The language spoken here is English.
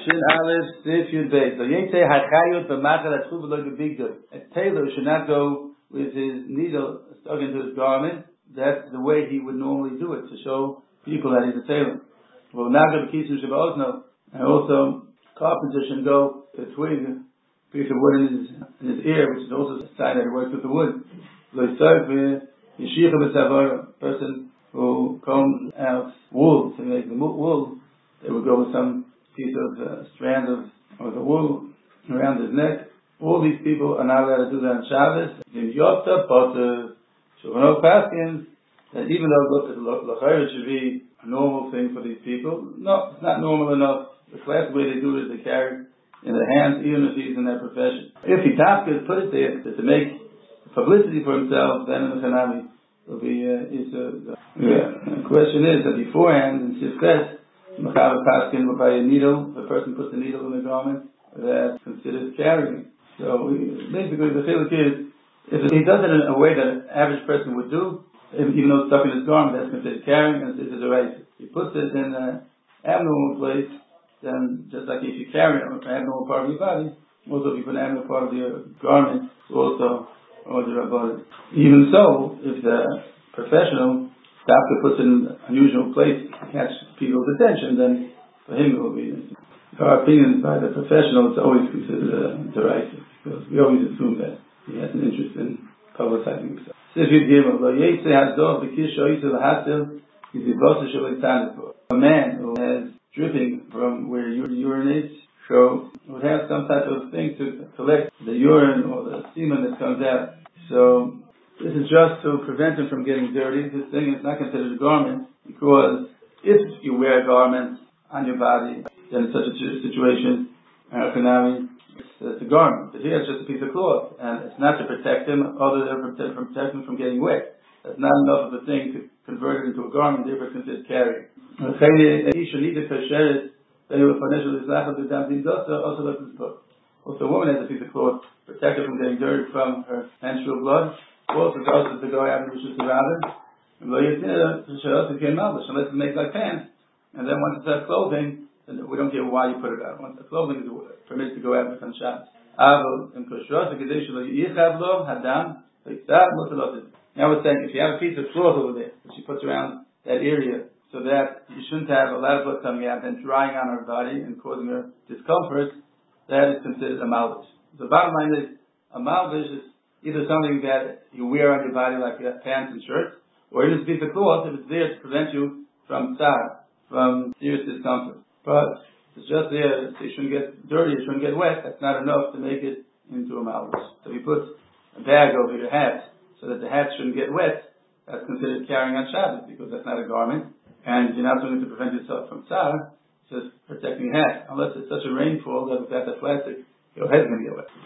Shin Aleph Sif Yud Beis. So you say Hachayut b'Machal Atchu v'Lo B'Bigdud. A tailor should not go with his needle stuck into his garment. That's the way he would normally do it, to show people that he's a tailor. Well, Naga b'Kisum Shabbat. And also, carpenter should go with a twig, a piece of wood in his ear, which is also a sign that he works with the wood. Person who combs out wool to make the wool, they would go with some piece of strand of the wool around his neck. All these people are not allowed to do that on Shabbos. In Yotza, but Shulchan Paskins, that even though it should be a normal thing for these people, no, it's not normal enough. The classic way they do it is they carry in their hands, even if he's in their profession. If he tafkes put it there to make publicity for himself, then in the Chanami will be the question is that beforehand in Sifches, Mechaber Paskin will buy a needle. The person puts the needle in the garment, that's considered carrying. So basically, the chiluk is if he does it in a way that an average person would do, even though it's stuck in his garment, that's considered carrying, and this is a race. If he puts it in an abnormal place, then just like if you carry an abnormal part of your body, also if you put an abnormal part of your garment, also order about it. Even so, if the professional doctor puts it in an unusual place to catch people's attention, then for him it will be. Our opinion by the professional is always considered a derisive, because we always assume that he has an interest in publicizing himself. A man who has dripping from where he urinates, so would have some type of thing to collect the urine or the semen that comes out. So this is just to prevent him from getting dirty. This thing is not considered a garment, because if you wear a garment on your body, then in such a situation, it's a garment. But here it's just a piece of cloth, and it's not to protect him, other than protect him from getting wet. That's not enough of a thing to convert it into a garment, therefore it's considered carrying. Also, a woman has a piece of cloth protect her from getting dirty from her menstrual blood. Also, goes to go out and Rishus Rabin. Unless it makes like pants, and then once it says clothing, then we don't care why you put it out. Once the clothing is permitted to go out on Shabbos. Now we're saying if you have a piece of cloth over there that she puts around that area, so that you shouldn't have a lot of blood coming out and drying on her body and causing her discomfort, that is considered a malvish. The bottom line is, a malvish is either something that you wear on your body like pants and shirts, or it is a piece of cloth if it's there to prevent you from serious discomfort. But it's just there, so you shouldn't get dirty, you shouldn't get wet. That's not enough to make it into a malvish. So if you put a bag over your hat so that the hat shouldn't get wet, that's considered carrying on Shabbos, because that's not a garment, and you're not doing it to prevent yourself from tsar, it's just protecting your hat. Unless it's such a rainfall that without the plastic, your head's going to get wet.